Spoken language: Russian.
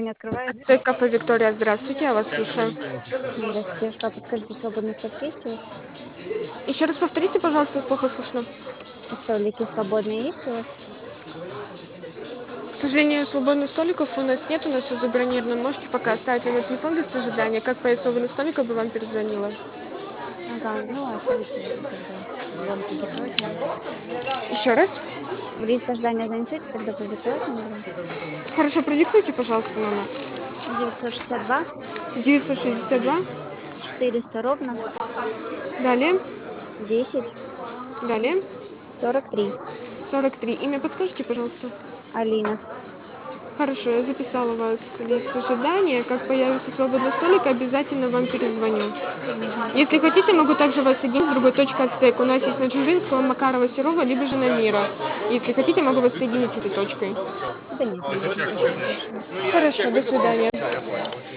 Не открывается. Отель Кафе Виктория, здравствуйте, я вас слушаю. Здравствуйте, девушка, подскажите, свободные столики есть у вас? Еще раз повторите, пожалуйста, вас плохо слышно. Столики свободные есть у вас? К сожалению, свободных столиков у нас нет, у нас все забронировано. Можете пока оставить номер телефона без ожидания. Как появится свободный столик, я бы вам перезвонила. Ага, ну оставите тогда. Будем продиктовать номер. Еще раз. В лист ожидания занесете, тогда продиктовать номер. Хорошо, продиктуйте, пожалуйста, номер. 962 962. 400 ровно Далее. 10 Далее. 43. 43. Имя подскажите, пожалуйста. Алина. Хорошо, я записала вас в лист ожидания. Как появится свободный столик, обязательно вам перезвоню. Угу. Если хотите, могу также вас соединить с другой точкой отстыка. У нас есть на Дзержинского, Макарова, Серова, либо же на Мира. Если хотите, могу вас соединить с этой точкой. Да нет, не нужно, спасибо большое. Хорошо, до свидания.